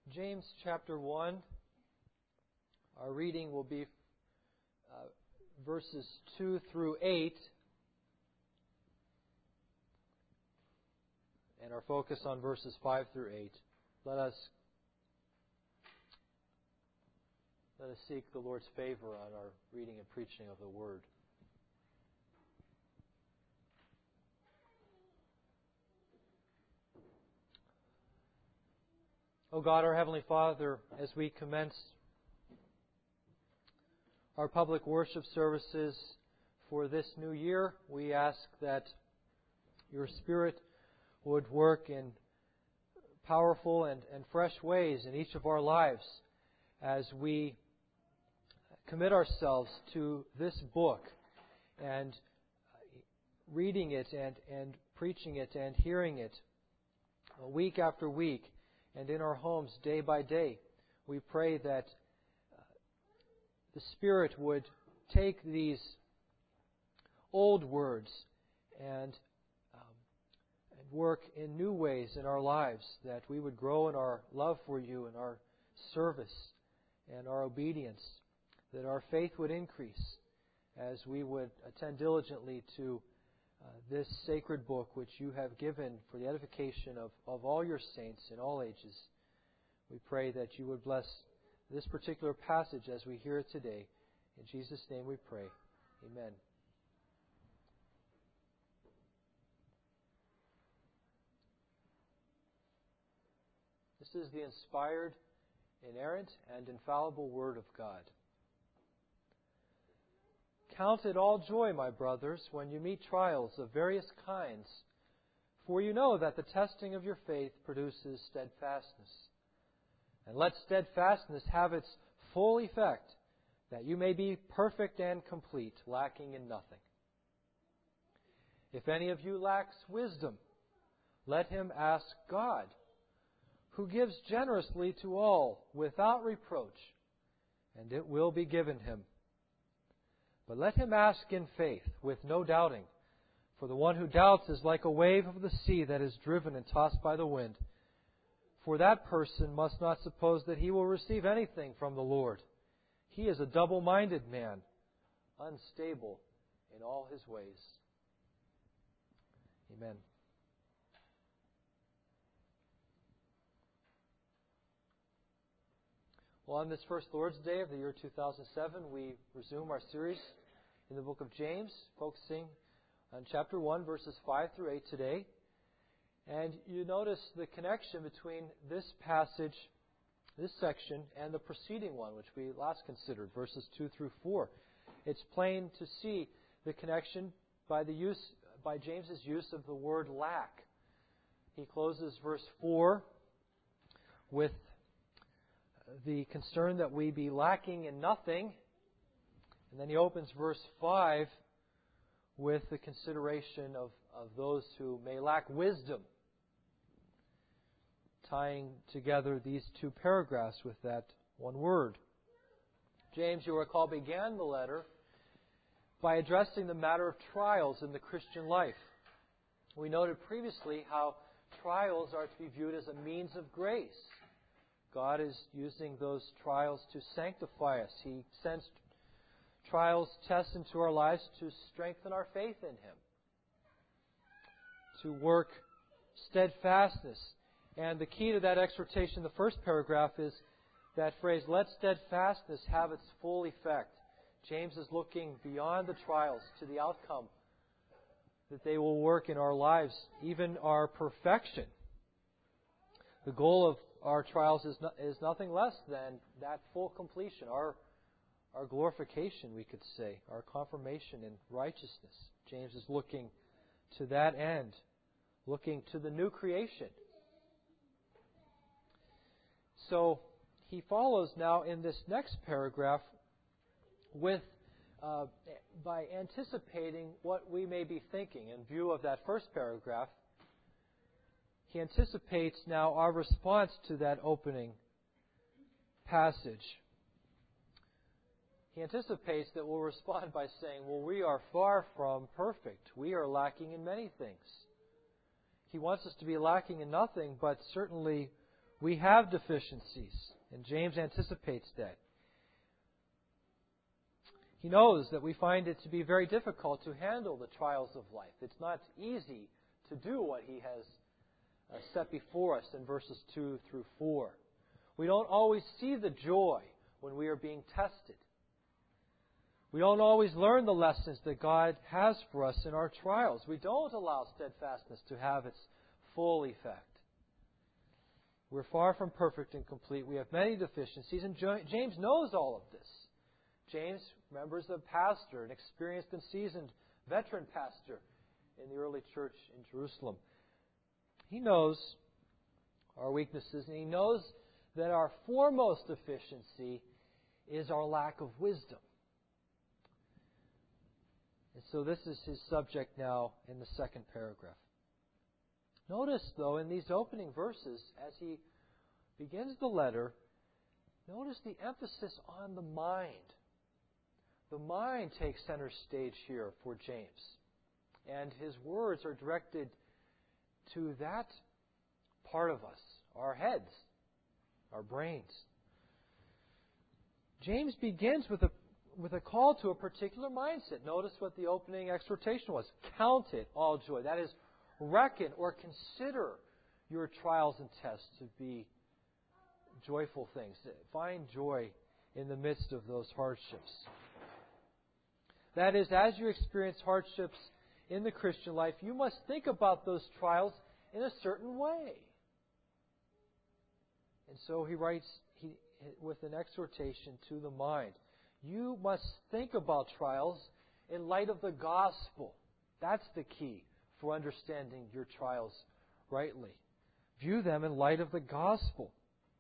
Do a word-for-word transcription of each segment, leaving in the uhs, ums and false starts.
James chapter one. Our reading will be uh, verses two through eight, and our focus on verses five through eight. Let us let us seek the Lord's favor on our reading and preaching of the Word. O God, our Heavenly Father, as we commence our public worship services for this new year, we ask that Your Spirit would work in powerful and, and fresh ways in each of our lives as we commit ourselves to this book and reading it and, and preaching it and hearing it week after week and in our homes day by day. We pray that uh, the Spirit would take these old words and, um, and work in new ways in our lives, that we would grow in our love for You and our service and our obedience, that our faith would increase as we would attend diligently to Uh, this sacred book which You have given for the edification of, of all Your saints in all ages. We pray that You would bless this particular passage as we hear it today. In Jesus' name we pray. Amen. This is the inspired, inerrant, and infallible Word of God. Count it all joy, my brothers, when you meet trials of various kinds, for you know that the testing of your faith produces steadfastness. And let steadfastness have its full effect, that you may be perfect and complete, lacking in nothing. If any of you lacks wisdom, let him ask God, who gives generously to all without reproach, and it will be given him. But let him ask in faith, with no doubting. For the one who doubts is like a wave of the sea that is driven and tossed by the wind. For that person must not suppose that he will receive anything from the Lord. He is a double-minded man, unstable in all his ways. Amen. Well, on this first Lord's Day of the year two thousand seven, we resume our series in the book of James, focusing on chapter one, verses five through eight today. And you notice the connection between this passage, this section, and the preceding one, which we last considered, verses two through four. It's plain to see the connection by the use, by James's use of the word lack. He closes verse four with the concern that we be lacking in nothing. And then he opens verse five with the consideration of, of those who may lack wisdom, tying together these two paragraphs with that one word. James, you recall, began the letter by addressing the matter of trials in the Christian life. We noted previously how trials are to be viewed as a means of grace. God is using those trials to sanctify us. He sends trials, tests into our lives to strengthen our faith in Him, to work steadfastness. And the key to that exhortation, the first paragraph, is that phrase, let steadfastness have its full effect. James is looking beyond the trials to the outcome, that they will work in our lives, even our perfection. The goal of our trials is no, is nothing less than that full completion, our our glorification, we could say, our confirmation in righteousness. James is looking to that end, looking to the new creation. So he follows now in this next paragraph with uh, by anticipating what we may be thinking in view of that first paragraph. He anticipates now our response to that opening passage. He anticipates that we'll respond by saying, well, we are far from perfect. We are lacking in many things. He wants us to be lacking in nothing, but certainly We have deficiencies, and James anticipates that. He knows that we find it to be very difficult to handle the trials of life. It's not easy to do what he has uh, set before us in verses two through four. We don't always see the joy when we are being tested. We don't always learn the lessons that God has for us in our trials. We don't allow steadfastness to have its full effect. We're far from perfect and complete. We have many deficiencies, and James knows all of this. James, remember, is a pastor, an experienced and seasoned veteran pastor in the early church in Jerusalem. He knows our weaknesses, and he knows that our foremost deficiency is our lack of wisdom. And so this is his subject now in the second paragraph. Notice, though, in these opening verses, as he begins the letter, notice the emphasis on the mind. The mind takes center stage here for James. And his words are directed to that part of us, our heads, our brains. James begins with a with a call to a particular mindset. Notice what the opening exhortation was. Count it all joy. That is, reckon or consider your trials and tests to be joyful things. Find joy in the midst of those hardships. That is, as you experience hardships in the Christian life, you must think about those trials in a certain way. And so he writes he, with an exhortation to the mind. You must think about trials in light of the gospel. That's the key for understanding your trials rightly. View them in light of the gospel.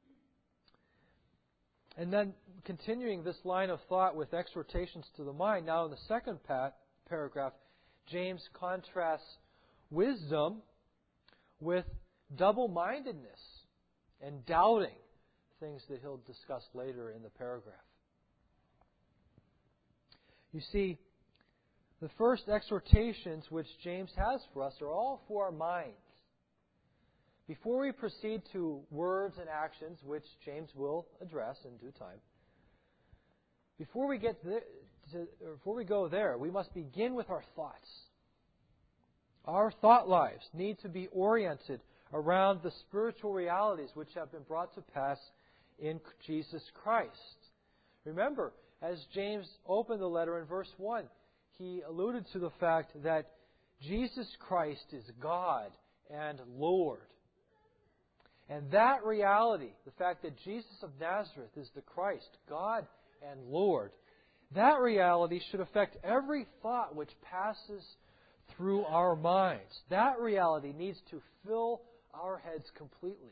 And then continuing this line of thought with exhortations to the mind, now in the second pa- paragraph, James contrasts wisdom with double-mindedness and doubting, things that he'll discuss later in the paragraph. You see, the first exhortations which James has for us are all for our minds. Before we proceed to words and actions, which James will address in due time, before we get there, to, before we go there, we must begin with our thoughts. Our thought lives need to be oriented around the spiritual realities which have been brought to pass in Jesus Christ. Remember, as James opened the letter in verse one, he alluded to the fact that Jesus Christ is God and Lord. And that reality, the fact that Jesus of Nazareth is the Christ, God and Lord, that reality should affect every thought which passes through our minds. That reality needs to fill our heads completely.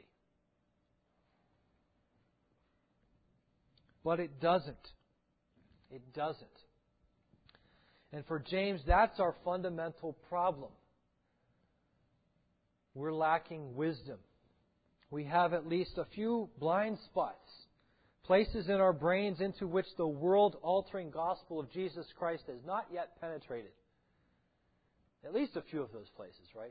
But it doesn't. It doesn't. And for James, that's our fundamental problem. We're lacking wisdom. We have at least a few blind spots, places in our brains into which the world-altering gospel of Jesus Christ has not yet penetrated. At least a few of those places, right?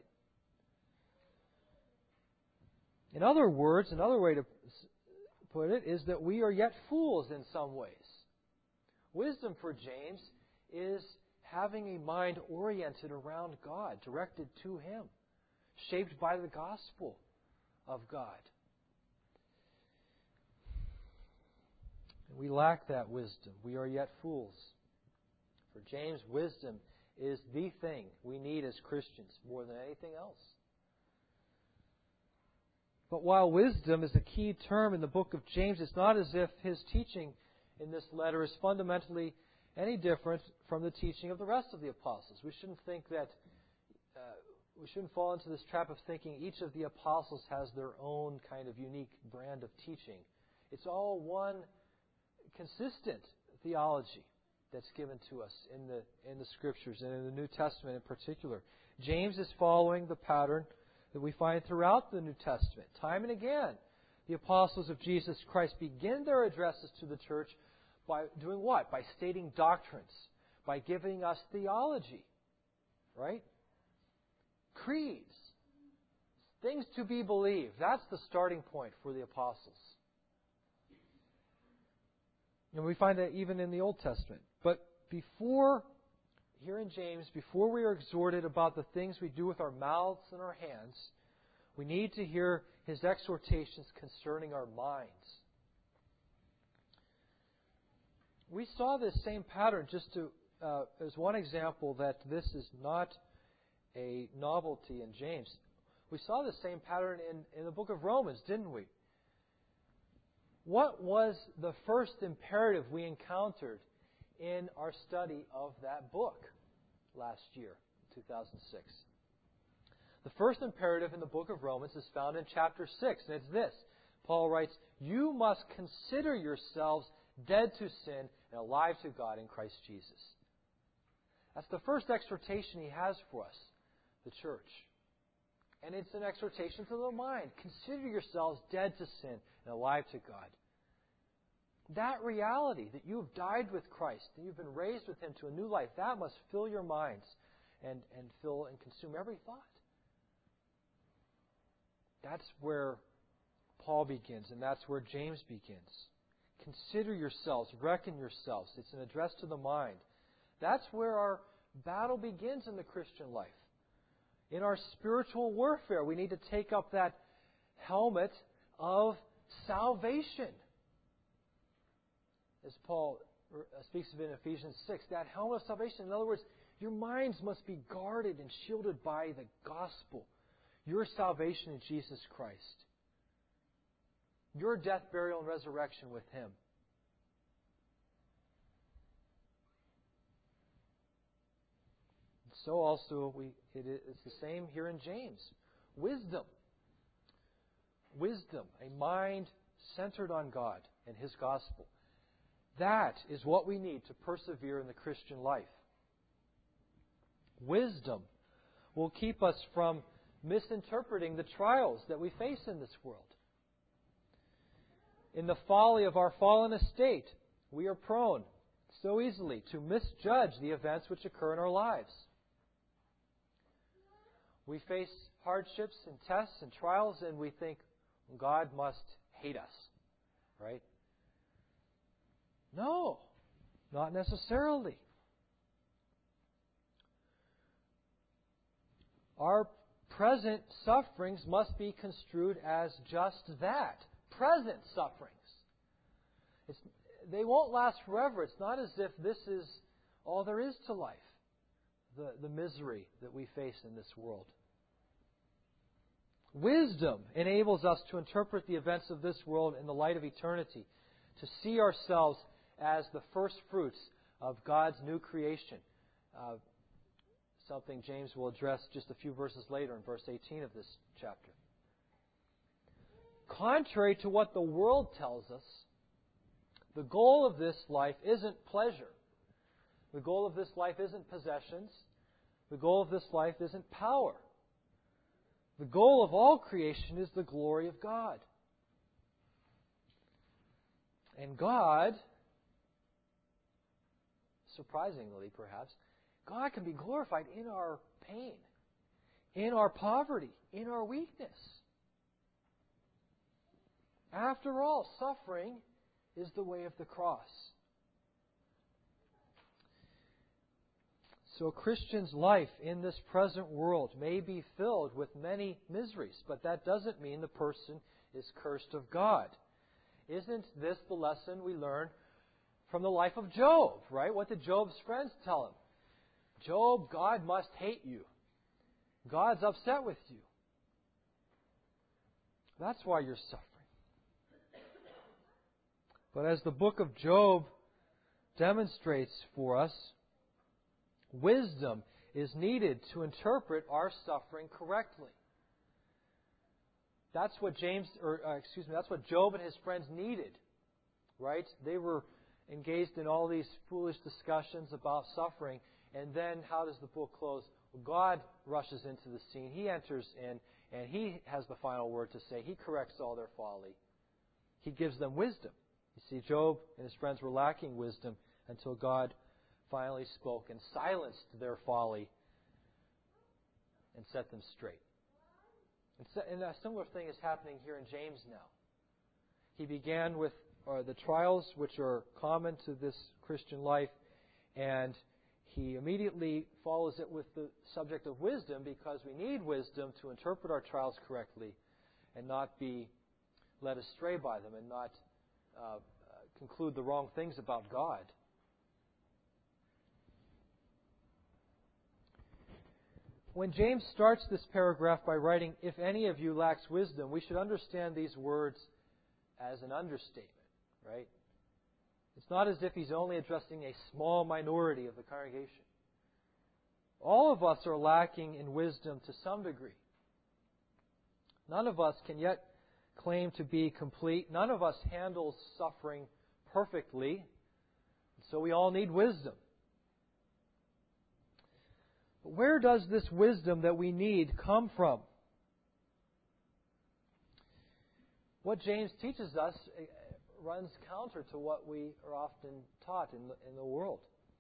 In other words, another way to put it is that we are yet fools in some ways. Wisdom for James is having a mind oriented around God, directed to Him, shaped by the gospel of God. We lack that wisdom. We are yet fools. For James, wisdom is the thing we need as Christians more than anything else. But while wisdom is a key term in the book of James, it's not as if his teaching in this letter is fundamentally any different from the teaching of the rest of the apostles. We shouldn't think that, uh, we shouldn't fall into this trap of thinking each of the apostles has their own kind of unique brand of teaching. It's all one consistent theology that's given to us in the in the Scriptures and in the New Testament in particular. James is following the pattern that we find throughout the New Testament. Time and again, the apostles of Jesus Christ begin their addresses to the church by doing what? By stating doctrines, by giving us theology, right? Creeds, things to be believed. That's the starting point for the apostles. And we find that even in the Old Testament. But before, here in James, before we are exhorted about the things we do with our mouths and our hands, we need to hear his exhortations concerning our minds. We saw this same pattern, just to uh, as one example that this is not a novelty in James. We saw the same pattern in, in the book of Romans, didn't we? What was the first imperative we encountered in our study of that book last year, two thousand six? The first imperative in the book of Romans is found in chapter six, and it's this. Paul writes, "You must consider yourselves dead to sin and alive to God in Christ Jesus." That's the first exhortation he has for us, the church. And it's an exhortation to the mind. Consider yourselves dead to sin and alive to God. That reality, that you have died with Christ, that you've been raised with Him to a new life, that must fill your minds and, and fill and consume every thought. That's where Paul begins, and that's where James begins. Consider yourselves, reckon yourselves. It's an address to the mind. That's where our battle begins in the Christian life. In our spiritual warfare, we need to take up that helmet of salvation. As Paul speaks of it in Ephesians six, that helmet of salvation. In other words, your minds must be guarded and shielded by the gospel. Your salvation in Jesus Christ. Your death, burial, and resurrection with Him. So also, we, it is, it's the same here in James. Wisdom. Wisdom. A mind centered on God and His gospel. That is what we need to persevere in the Christian life. Wisdom will keep us from misinterpreting the trials that we face in this world. In the folly of our fallen estate, we are prone so easily to misjudge the events which occur in our lives. We face hardships and tests and trials, and we think, God must hate us. Right? No, not necessarily. Our present sufferings must be construed as just that. Present sufferings. It's, they won't last forever. It's not as if this is all there is to life. The, the misery that we face in this world. Wisdom enables us to interpret the events of this world in the light of eternity, to see ourselves as the first fruits of God's new creation. Uh, something James will address just a few verses later in verse eighteen of this chapter. Contrary to what the world tells us, the goal of this life isn't pleasure. The goal of this life isn't possessions. The goal of this life isn't power. The goal of all creation is the glory of God. And God, surprisingly perhaps, God can be glorified in our pain, in our poverty, in our weakness. After all, suffering is the way of the cross. So a Christian's life in this present world may be filled with many miseries, but that doesn't mean the person is cursed of God. Isn't this the lesson we learn from the life of Job, right? What did Job's friends tell him? Job, God must hate you. God's upset with you. That's why you're suffering. But as the book of Job demonstrates for us, wisdom is needed to interpret our suffering correctly. That's what James, or uh, excuse me, that's what Job and his friends needed, right? They were engaged in all these foolish discussions about suffering, and then how does the book close? Well, God rushes into the scene. He enters in, and He has the final word to say. He corrects all their folly. He gives them wisdom. You see, Job and his friends were lacking wisdom until God finally spoke and silenced their folly and set them straight. And, so, and a similar thing is happening here in James now. He began with uh, the trials which are common to this Christian life, and he immediately follows it with the subject of wisdom, because we need wisdom to interpret our trials correctly and not be led astray by them and not uh, conclude the wrong things about God. When James starts this paragraph by writing, "If any of you lacks wisdom," we should understand these words as an understatement, right? It's not as if he's only addressing a small minority of the congregation. All of us are lacking in wisdom to some degree. None of us can yet claim to be complete. None of us handles suffering perfectly. So we all need wisdom. But where does this wisdom that we need come from? What James teaches us runs counter to what we are often taught in the, in the world,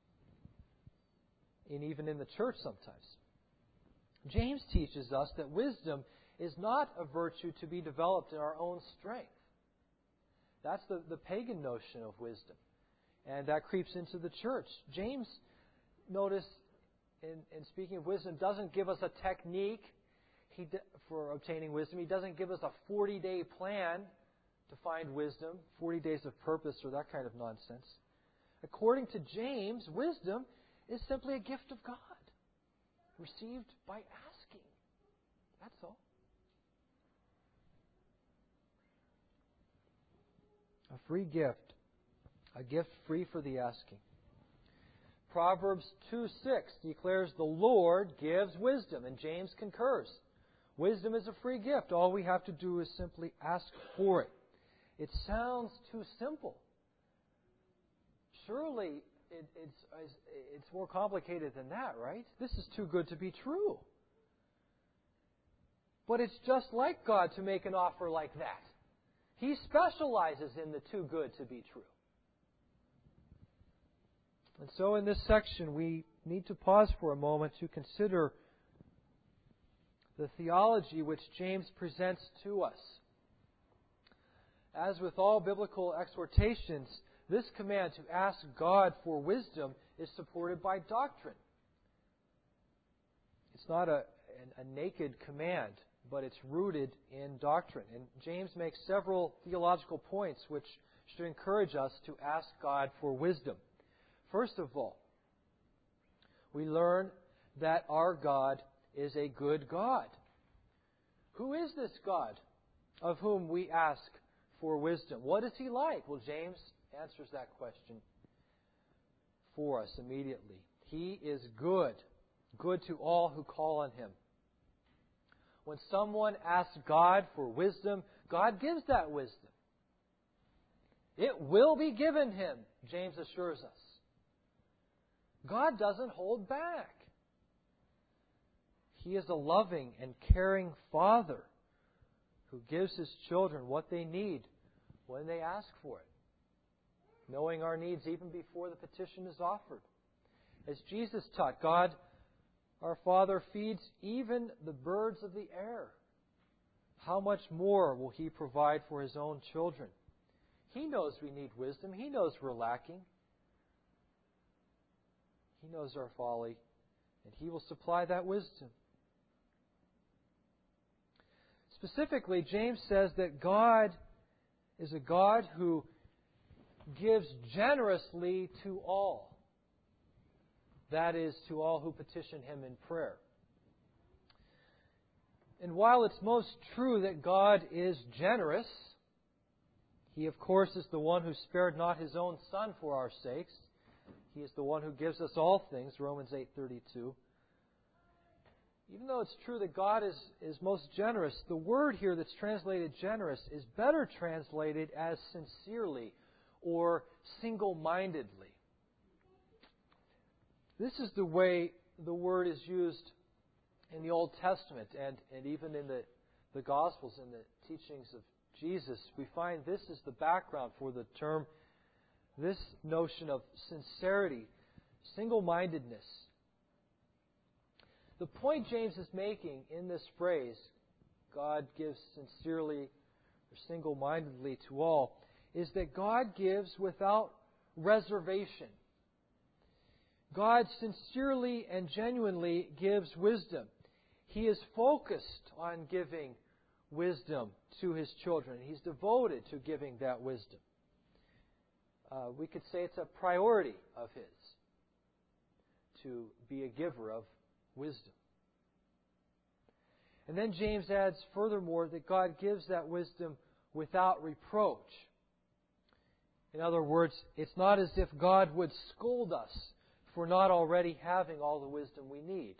and even in the church sometimes. James teaches us that wisdom is not a virtue to be developed in our own strength. That's the, the pagan notion of wisdom, and that creeps into the church. James, notice, in, in speaking of wisdom, doesn't give us a technique he, for obtaining wisdom. He doesn't give us a forty-day plan to find wisdom, forty days of purpose or that kind of nonsense. According to James, wisdom is simply a gift of God, received by asking. That's all. A free gift, a gift free for the asking. Proverbs two six declares the Lord gives wisdom, and James concurs. Wisdom is a free gift. All we have to do is simply ask for it. It sounds too simple. Surely it, it's, it's more complicated than that, right? This is too good to be true. But it's just like God to make an offer like that. He specializes in the too good to be true. And so in this section, we need to pause for a moment to consider the theology which James presents to us. As with all biblical exhortations, this command to ask God for wisdom is supported by doctrine. It's not a, a naked command, but it's rooted in doctrine. And James makes several theological points which should encourage us to ask God for wisdom. First of all, we learn that our God is a good God. Who is this God of whom we ask for wisdom? What is He like? Well, James answers that question for us immediately. He is good, good to all who call on Him. When someone asks God for wisdom, God gives that wisdom. It will be given him, James assures us. God doesn't hold back. He is a loving and caring Father who gives His children what they need when they ask for it, knowing our needs even before the petition is offered. As Jesus taught, God, our Father, feeds even the birds of the air. How much more will He provide for His own children? He knows we need wisdom. He knows we're lacking. He knows our folly, and He will supply that wisdom. Specifically, James says that God is a God who gives generously to all. That is, to all who petition Him in prayer. And while it's most true that God is generous, He, of course, is the one who spared not His own Son for our sakes. He is the one who gives us all things, Romans eight thirty-two. Even though it's true that God is, is most generous, the word here that's translated generous is better translated as sincerely or single-mindedly. This is the way the word is used in the Old Testament and, and even in the, the Gospels and the teachings of Jesus. We find this is the background for the term, this notion of sincerity, single-mindedness. The point James is making in this phrase, God gives sincerely or single-mindedly to all, is that God gives without reservation. God sincerely and genuinely gives wisdom. He is focused on giving wisdom to His children. He's devoted to giving that wisdom. Uh, we could say it's a priority of His to be a giver of wisdom. And then James adds furthermore that God gives that wisdom without reproach. In other words, it's not as if God would scold us for not already having all the wisdom we need.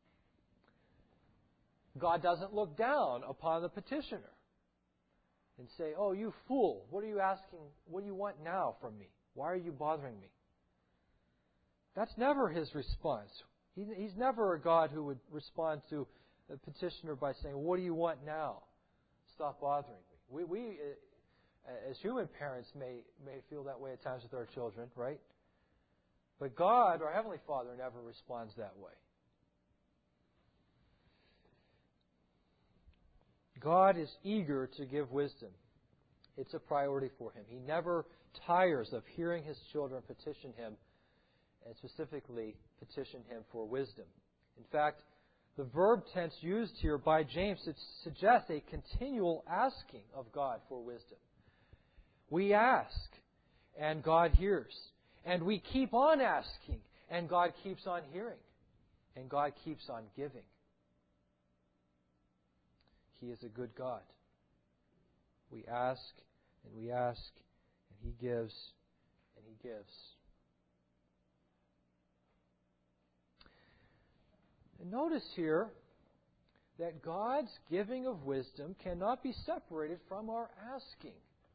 God doesn't look down upon the petitioner and say, "Oh, you fool, what are you asking? What do you want now from me? Why are you bothering me?" That's never His response. He, he's never a God who would respond to a petitioner by saying, "What do you want now? Stop bothering me." We, we as human parents, may, may feel that way at times with our children, right? But God, our Heavenly Father, never responds that way. God is eager to give wisdom. It's a priority for Him. He never tires of hearing His children petition Him, and specifically petition Him for wisdom. In fact, the verb tense used here by James suggests a continual asking of God for wisdom. We ask, and God hears. And we keep on asking, and God keeps on hearing. And God keeps on giving. He is a good God. We ask, and we ask, and He gives, and He gives. And notice here that God's giving of wisdom cannot be separated from our asking.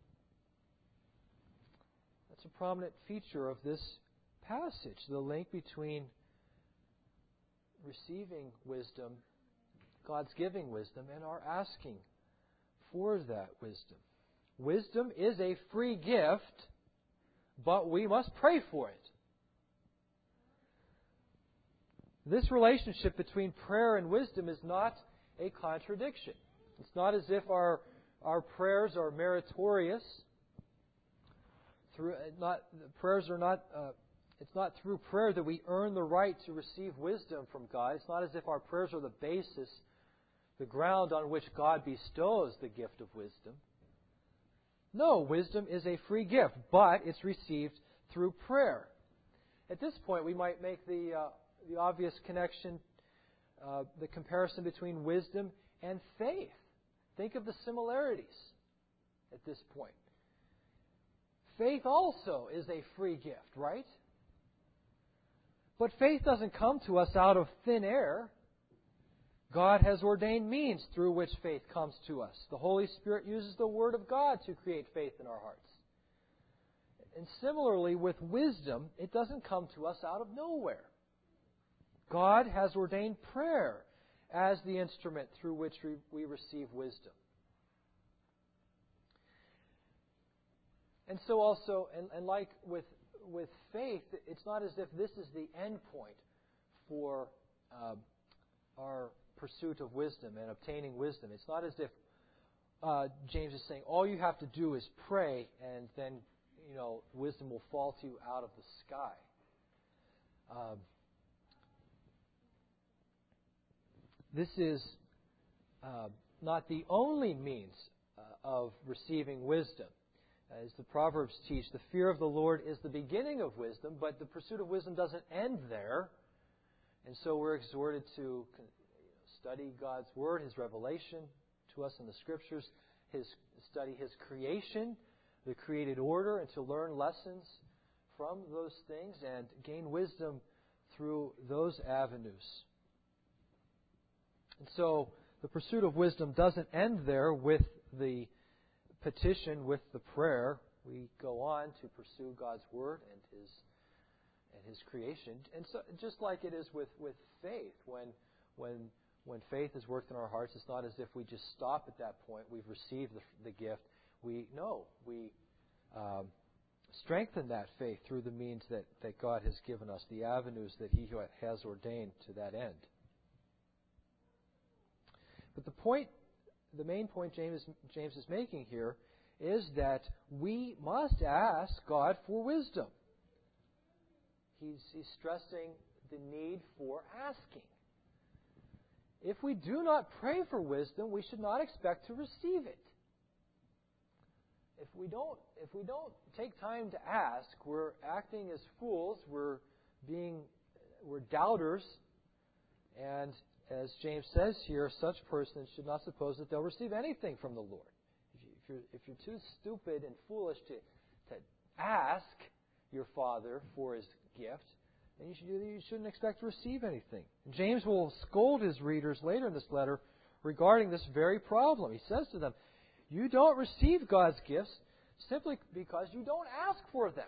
That's a prominent feature of this passage, the link between receiving wisdom, God's giving wisdom, and our asking for that wisdom. Wisdom is a free gift, but we must pray for it. This relationship between prayer and wisdom is not a contradiction. It's not as if our, our prayers are meritorious. Through not prayers are not. Uh, it's not through prayer that we earn the right to receive wisdom from God. It's not as if our prayers are the basis, the ground on which God bestows the gift of wisdom. No, wisdom is a free gift, but it's received through prayer. At this point, we might make the uh, the obvious connection, uh, the comparison between wisdom and faith. Think of the similarities at this point. Faith also is a free gift, right? But faith doesn't come to us out of thin air. God has ordained means through which faith comes to us. The Holy Spirit uses the Word of God to create faith in our hearts. And similarly, with wisdom, it doesn't come to us out of nowhere. God has ordained prayer as the instrument through which we, we receive wisdom. And so also, and, and like with with faith, it's not as if this is the end point for uh, our pursuit of wisdom and obtaining wisdom. It's not as if uh, James is saying all you have to do is pray, and then you know wisdom will fall to you out of the sky. Um, this is uh, not the only means uh, of receiving wisdom. As the Proverbs teach, the fear of the Lord is the beginning of wisdom, but the pursuit of wisdom doesn't end there. And so we're exhorted to study God's Word, His revelation to us in the Scriptures, His study His creation, the created order, and to learn lessons from those things and gain wisdom through those avenues. And so the pursuit of wisdom doesn't end there with the petition, with the prayer. We go on to pursue God's Word and His and His creation. And so, just like it is with, with faith, when when when faith is worked in our hearts, it's not as if we just stop at that point. We've received the, the gift. We no, we um, strengthen that faith through the means that, that God has given us, the avenues that He has ordained to that end. But the point the main point James, James is making here is that we must ask God for wisdom. He's, he's stressing the need for asking. If we do not pray for wisdom, we should not expect to receive it. If we don't, if we don't take time to ask, we're acting as fools. We're being, we're doubters, and as James says here, such persons should not suppose that they'll receive anything from the Lord. If, you, if, you're, if you're too stupid and foolish to, to ask your Father for His gift, then you, should, you shouldn't expect to receive anything. And James will scold his readers later in this letter regarding this very problem. He says to them, you don't receive God's gifts simply because you don't ask for them.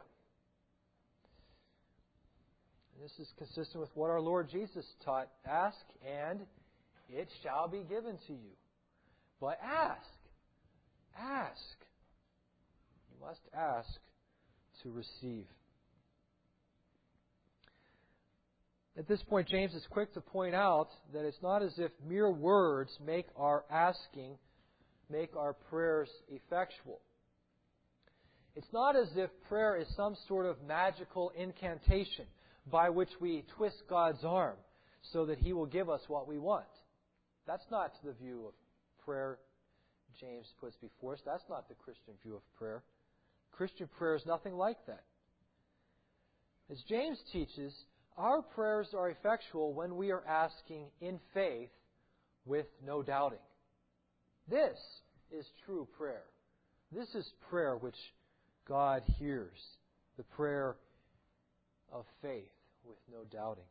And this is consistent with what our Lord Jesus taught. Ask, and it shall be given to you. But ask. Ask. You must ask to receive. At this point, James is quick to point out that it's not as if mere words make our asking, make our prayers effectual. It's not as if prayer is some sort of magical incantation by which we twist God's arm so that He will give us what we want. That's not the view of prayer James puts before us. That's not the Christian view of prayer. Christian prayer is nothing like that. As James teaches, our prayers are effectual when we are asking in faith with no doubting. This is true prayer. This is prayer which God hears, the prayer of faith with no doubting.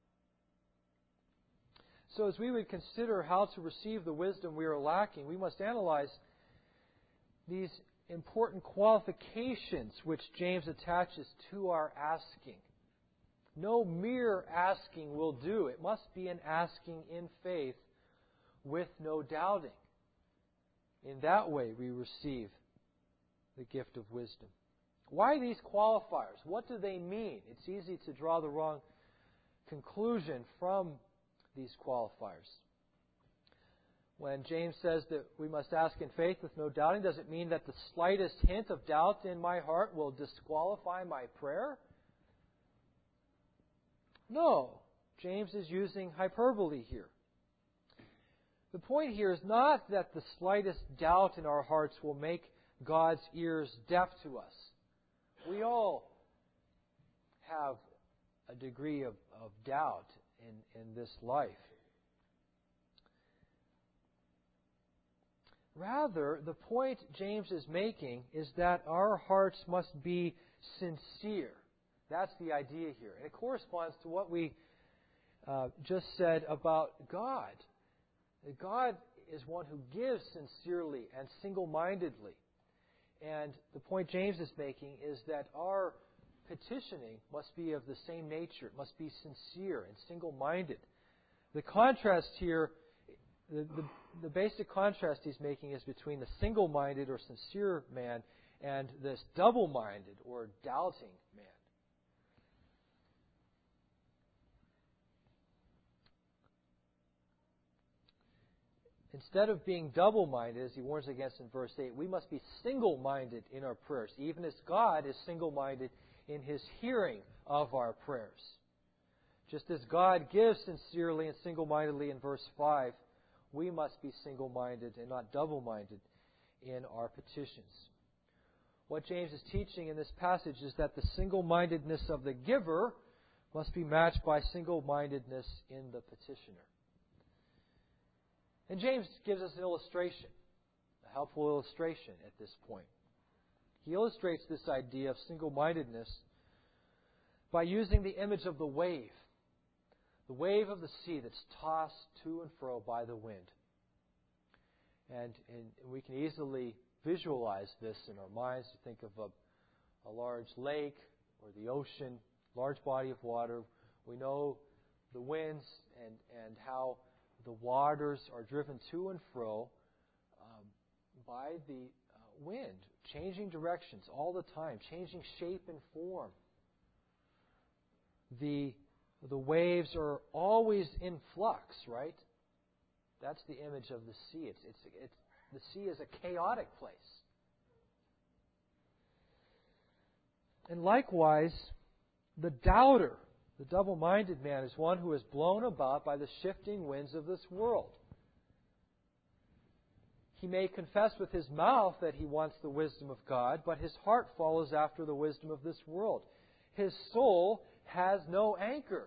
So as we would consider how to receive the wisdom we are lacking, we must analyze these important qualifications which James attaches to our asking. No mere asking will do. It must be an asking in faith with no doubting. In that way, we receive the gift of wisdom. Why these qualifiers? What do they mean? It's easy to draw the wrong conclusion from these qualifiers. When James says that we must ask in faith with no doubting, does it mean that the slightest hint of doubt in my heart will disqualify my prayer? No. James is using hyperbole here. The point here is not that the slightest doubt in our hearts will make God's ears deaf to us. We all have a degree of, of doubt in, in this life. Rather, the point James is making is that our hearts must be sincere. That's the idea here. And it corresponds to what we uh, just said about God. That God is one who gives sincerely and single-mindedly. And the point James is making is that our petitioning must be of the same nature. It must be sincere and single-minded. The contrast here, the, the, the basic contrast he's making is between the single-minded or sincere man and this double-minded or doubting man. Instead of being double-minded, as he warns against in verse eight, we must be single-minded in our prayers, even as God is single-minded in His hearing of our prayers. Just as God gives sincerely and single-mindedly in verse five, we must be single-minded and not double-minded in our petitions. What James is teaching in this passage is that the single-mindedness of the giver must be matched by single-mindedness in the petitioner. And James gives us an illustration, a helpful illustration at this point. He illustrates this idea of single-mindedness by using the image of the wave, the wave of the sea that's tossed to and fro by the wind. And, and we can easily visualize this in our minds to think of a, a large lake or the ocean, large body of water. We know the winds and, and how the waters are driven to and fro um, by the uh, wind, changing directions all the time, changing shape and form. The, the waves are always in flux, right? That's the image of the sea. It's, it's, it's The sea is a chaotic place. And likewise, the doubter, the double-minded man, is one who is blown about by the shifting winds of this world. He may confess with his mouth that he wants the wisdom of God, but his heart follows after the wisdom of this world. His soul has no anchor.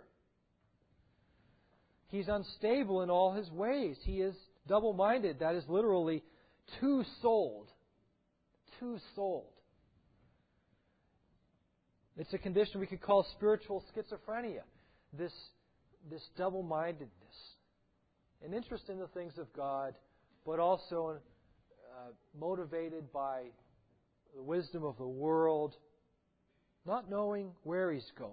He's unstable in all his ways. He is double-minded. That is literally two-souled. Two-souled. It's a condition we could call spiritual schizophrenia. This, this double-mindedness. An interest in the things of God, but also uh, motivated by the wisdom of the world, not knowing where he's going.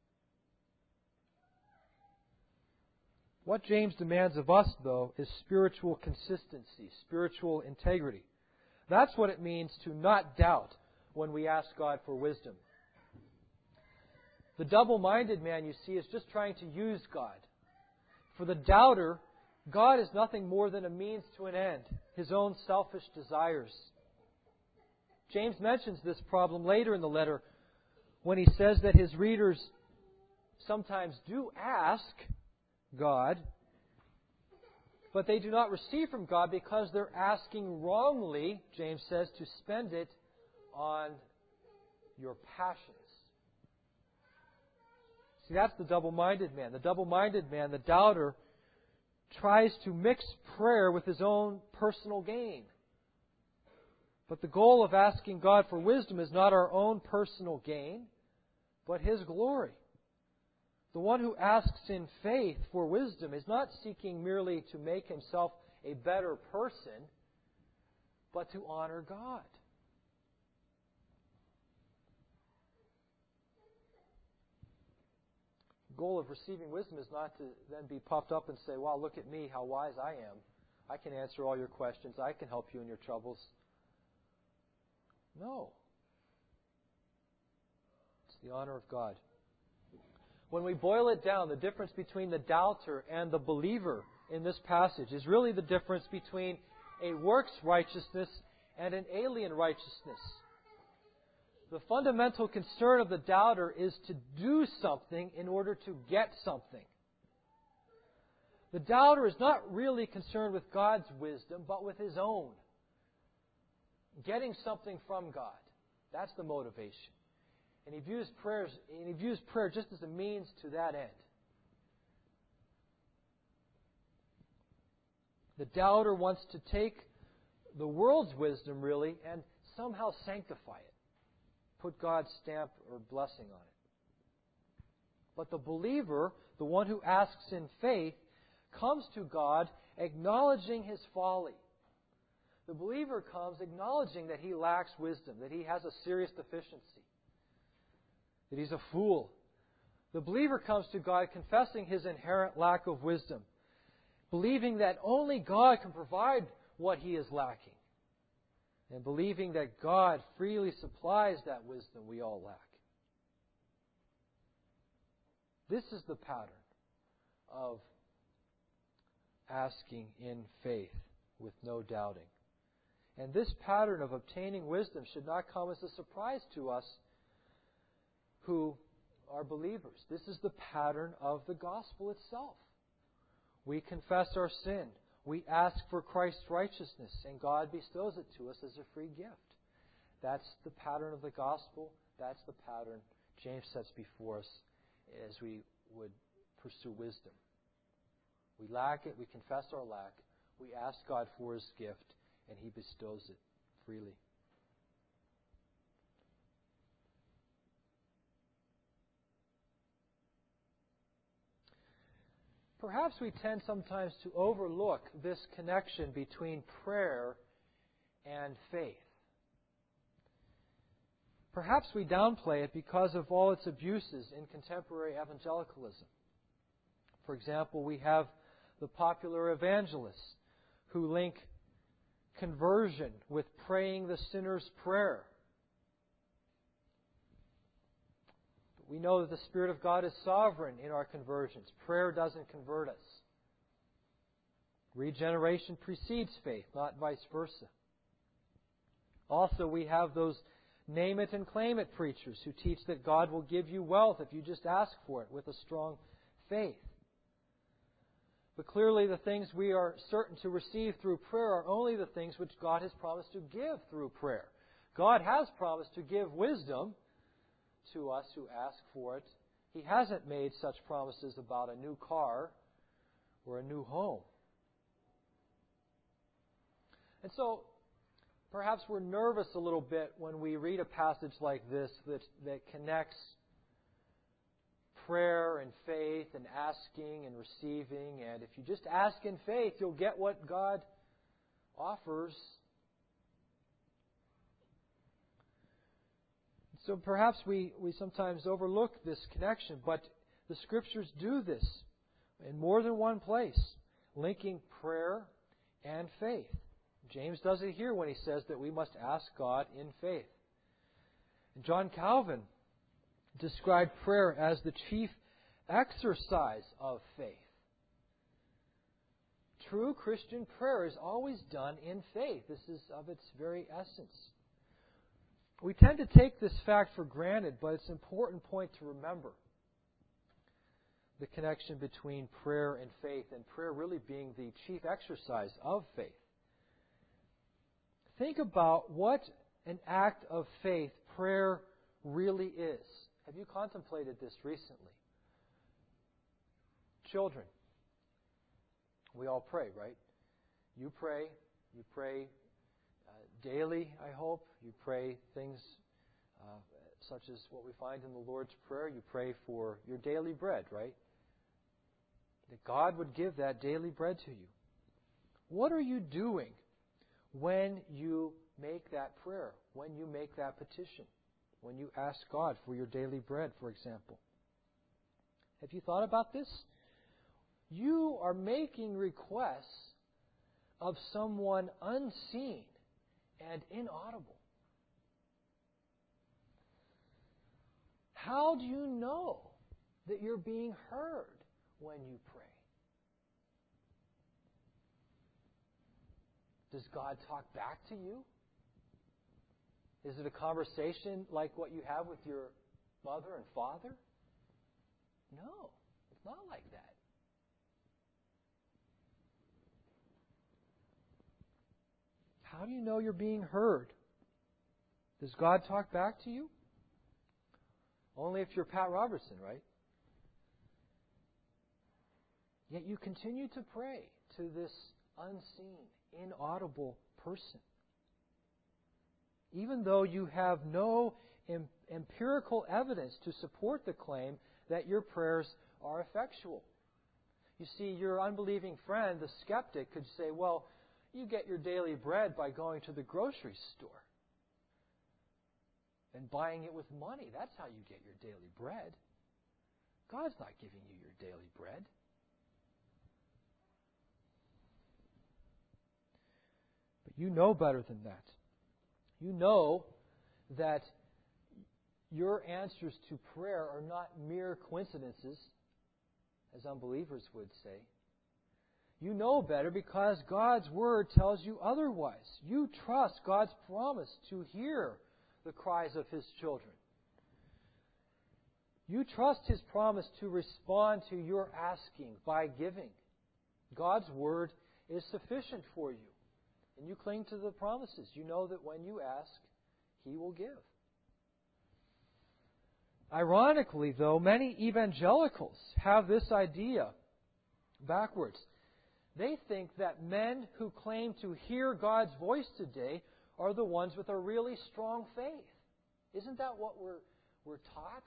What James demands of us, though, is spiritual consistency, spiritual integrity. That's what it means to not doubt when we ask God for wisdom. The double-minded man, you see, is just trying to use God. For the doubter, God is nothing more than a means to an end, his own selfish desires. James mentions this problem later in the letter when he says that his readers sometimes do ask God, but they do not receive from God because they're asking wrongly, James says, to spend it on your passions. See, that's the double-minded man. The double-minded man, the doubter, tries to mix prayer with his own personal gain. But the goal of asking God for wisdom is not our own personal gain, but His glory. The one who asks in faith for wisdom is not seeking merely to make himself a better person, but to honor God. The goal of receiving wisdom is not to then be puffed up and say, wow, look at me, how wise I am. I can answer all your questions. I can help you in your troubles. No. It's the honor of God. When we boil it down, the difference between the doubter and the believer in this passage is really the difference between a works righteousness and an alien righteousness. The fundamental concern of the doubter is to do something in order to get something. The doubter is not really concerned with God's wisdom, but with his own. Getting something from God. That's the motivation. And he views prayers, and he views prayer just as a means to that end. The doubter wants to take the world's wisdom, really, and somehow sanctify it. Put God's stamp or blessing on it. But the believer, the one who asks in faith, comes to God acknowledging his folly. The believer comes acknowledging that he lacks wisdom, that he has a serious deficiency, that he's a fool. The believer comes to God confessing his inherent lack of wisdom, believing that only God can provide what he is lacking, and believing that God freely supplies that wisdom we all lack. This is the pattern of asking in faith with no doubting. And this pattern of obtaining wisdom should not come as a surprise to us who are believers. This is the pattern of the gospel itself. We confess our sin. We ask for Christ's righteousness, and God bestows it to us as a free gift. That's the pattern of the gospel. That's the pattern James sets before us as we would pursue wisdom. We lack it. We confess our lack. We ask God for His gift, and He bestows it freely. Perhaps we tend sometimes to overlook this connection between prayer and faith. Perhaps we downplay it because of all its abuses in contemporary evangelicalism. For example, we have the popular evangelists who link conversion with praying the sinner's prayer. We know that the Spirit of God is sovereign in our conversions. Prayer doesn't convert us. Regeneration precedes faith, not vice versa. Also, we have those name it and claim it preachers who teach that God will give you wealth if you just ask for it with a strong faith. But clearly the things we are certain to receive through prayer are only the things which God has promised to give through prayer. God has promised to give wisdom to us who ask for it. He hasn't made such promises about a new car or a new home. And so, perhaps we're nervous a little bit when we read a passage like this that, that connects prayer and faith and asking and receiving. And if you just ask in faith, you'll get what God offers. So perhaps we, we sometimes overlook this connection, but the Scriptures do this in more than one place, linking prayer and faith. James does it here when he says that we must ask God in faith. And John Calvin described prayer as the chief exercise of faith. True Christian prayer is always done in faith. This is of its very essence. We tend to take this fact for granted, but it's an important point to remember. The connection between prayer and faith, and prayer really being the chief exercise of faith. Think about what an act of faith prayer really is. Have you contemplated this recently? Children, we all pray, right? You pray. You pray uh, daily, I hope. You pray things uh, such as what we find in the Lord's Prayer. You pray for your daily bread, right? That God would give that daily bread to you. What are you doing when you make that prayer, when you make that petition, when you ask God for your daily bread, for example? Have you thought about this? You are making requests of someone unseen and inaudible. How do you know that you're being heard when you pray? Does God talk back to you? Is it a conversation like what you have with your mother and father? No, it's not like that. How do you know you're being heard? Does God talk back to you? Only if you're Pat Robertson, right? Yet you continue to pray to this unseen, inaudible person. Even though you have no em- empirical evidence to support the claim that your prayers are effectual. You see, your unbelieving friend, the skeptic, could say, well, you get your daily bread by going to the grocery store and buying it with money. That's how you get your daily bread. God's not giving you your daily bread. But you know better than that. You know that your answers to prayer are not mere coincidences, as unbelievers would say. You know better because God's Word tells you otherwise. You trust God's promise to hear the cries of His children. You trust His promise to respond to your asking by giving. God's Word is sufficient for you. And you cling to the promises. You know that when you ask, He will give. Ironically, though, many evangelicals have this idea backwards. They think that men who claim to hear God's voice today are the ones with a really strong faith. Isn't that what we're, we're taught?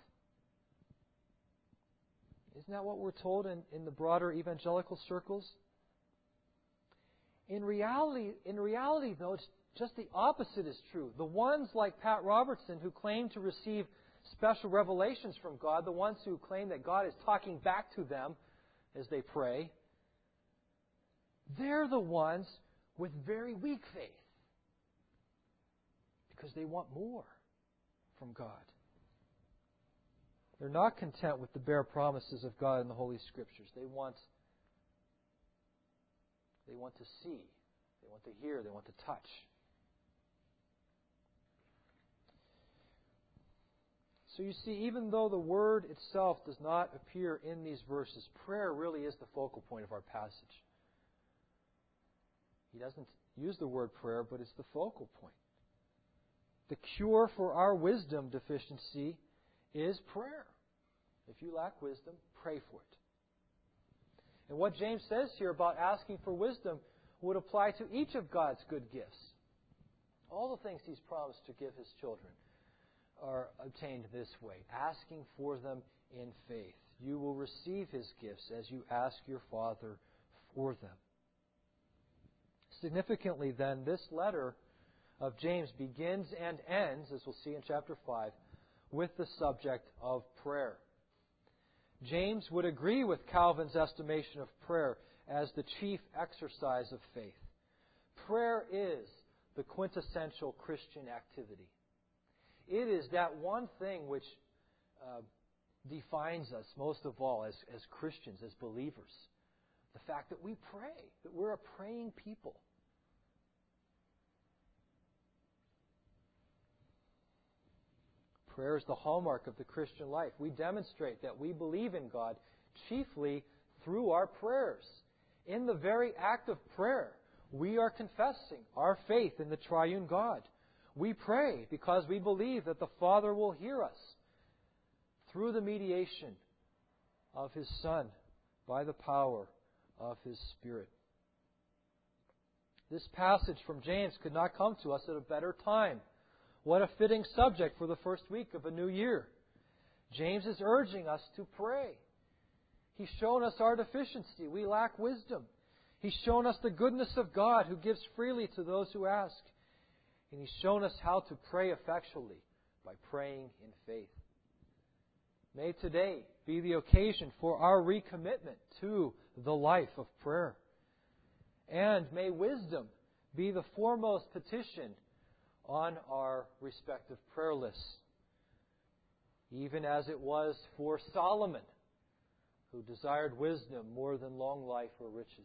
Isn't that what we're told in, in the broader evangelical circles? In reality, in reality, though, it's just the opposite is true. The ones like Pat Robertson who claim to receive special revelations from God, the ones who claim that God is talking back to them as they pray, they're the ones with very weak faith because they want more from God. They're not content with the bare promises of God in the Holy Scriptures. They want They want to see. They want to hear. They want to touch. So you see, even though the Word itself does not appear in these verses, prayer really is the focal point of our passage. He doesn't use the word prayer, but it's the focal point. The cure for our wisdom deficiency is prayer. If you lack wisdom, pray for it. And what James says here about asking for wisdom would apply to each of God's good gifts. All the things He's promised to give His children are obtained this way, asking for them in faith. You will receive His gifts as you ask your Father for them. Significantly, then, this letter of James begins and ends, as we'll see in chapter five, with the subject of prayer. James would agree with Calvin's estimation of prayer as the chief exercise of faith. Prayer is the quintessential Christian activity. It is that one thing which uh, defines us most of all as, as Christians, as believers. The fact that we pray, that we're a praying people. Prayer is the hallmark of the Christian life. We demonstrate that we believe in God chiefly through our prayers. In the very act of prayer, we are confessing our faith in the triune God. We pray because we believe that the Father will hear us through the mediation of His Son by the power of His Spirit. This passage from James could not come to us at a better time. What a fitting subject for the first week of a new year. James is urging us to pray. He's shown us our deficiency. We lack wisdom. He's shown us the goodness of God who gives freely to those who ask. And He's shown us how to pray effectually by praying in faith. May today be the occasion for our recommitment to the life of prayer. And may wisdom be the foremost petition on our respective prayer lists, even as it was for Solomon, who desired wisdom more than long life or riches.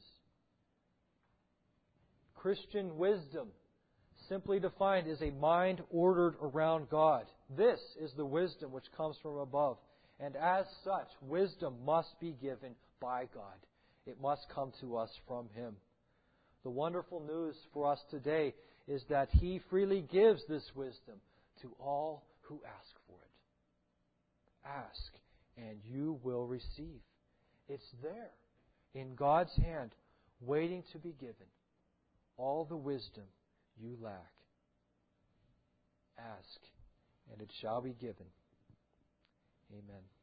Christian wisdom, simply defined, is a mind ordered around God. This is the wisdom which comes from above. And as such, wisdom must be given by God. It must come to us from Him. The wonderful news for us today is that He freely gives this wisdom to all who ask for it. Ask, and you will receive. It's there, in God's hand, waiting to be given. All the wisdom you lack. Ask, and it shall be given. Amen.